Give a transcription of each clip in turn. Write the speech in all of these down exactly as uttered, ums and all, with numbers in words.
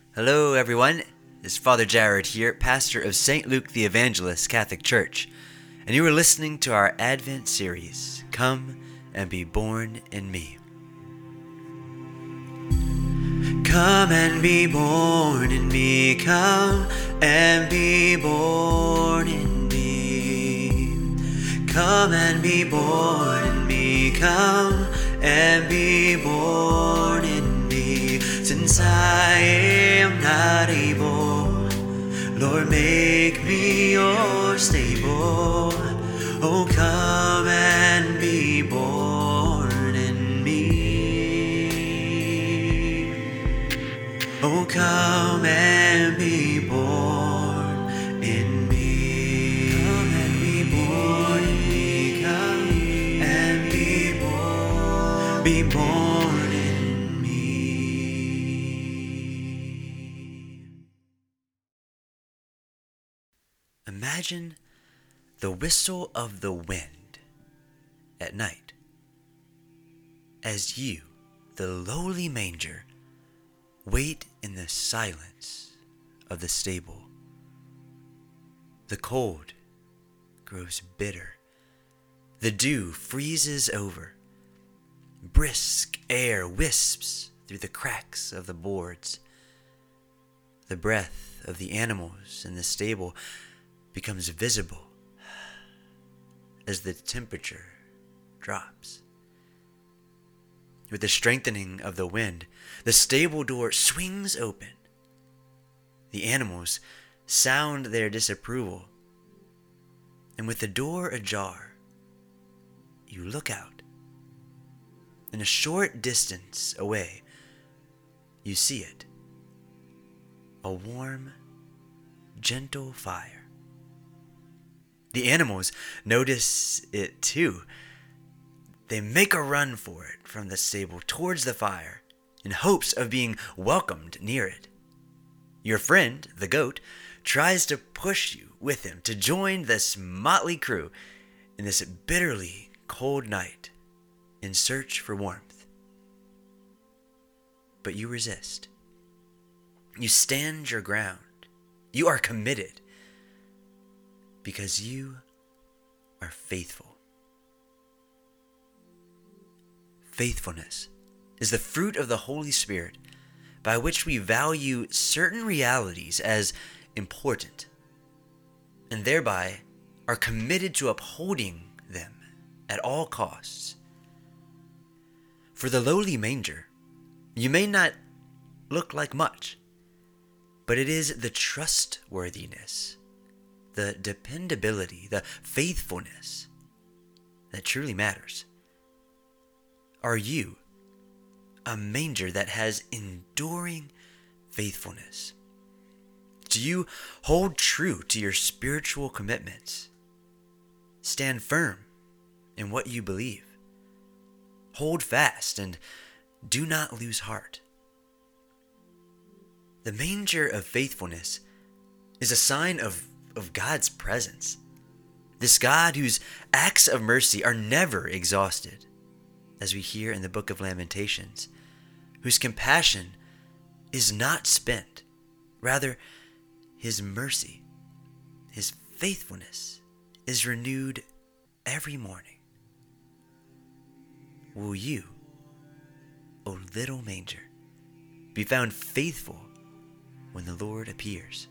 Hello, everyone. It's Father Jared here, pastor of Saint Luke the Evangelist Catholic Church, and you are listening to our Advent series, Come and Be Born in Me. Come and be born in me, come and be born in me. Come and be born in me, come and be born in me. Since I am not able, Lord, make me your stable. Oh, come and be born in me. Oh, come and be born in me. Come and be born in me. Come and be born. Be born in me. Imagine the whistle of the wind at night as you, the lowly manger, wait in the silence of the stable. The cold grows bitter. The dew freezes over. Brisk air wisps through the cracks of the boards. The breath of the animals in the stable becomes visible as the temperature drops. With the strengthening of the wind, the stable door swings open. The animals sound their disapproval, and with the door ajar, you look out. In a short distance away, you see it. A warm, gentle fire. The animals notice it too. They make a run for it from the stable towards the fire in hopes of being welcomed near it. Your friend, the goat, tries to push you with him to join this motley crew in this bitterly cold night in search for warmth. But you resist. You stand your ground. You are committed because you are faithful. Faithfulness is the fruit of the Holy Spirit by which we value certain realities as important and thereby are committed to upholding them at all costs. For the lowly manger, you may not look like much, but it is the trustworthiness, the dependability, the faithfulness that truly matters. Are you a manger that has enduring faithfulness? Do you hold true to your spiritual commitments? Stand firm in what you believe. Hold fast and do not lose heart. The manger of faithfulness is a sign of, of God's presence. This God whose acts of mercy are never exhausted, as we hear in the book of Lamentations, whose compassion is not spent. Rather, his mercy, his faithfulness is renewed every morning. Will you, O little manger, be found faithful when the Lord appears?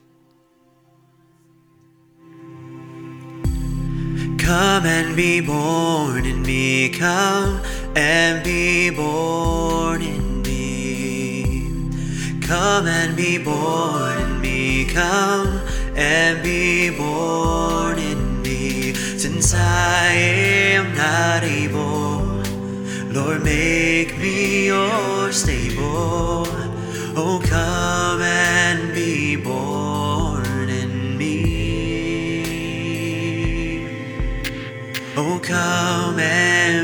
Come and be born in me, come and be born in me. Come and be born in me, come and be born in me. Since I am not able, Lord, make me your stable. Oh, come and be born in me. Oh, come and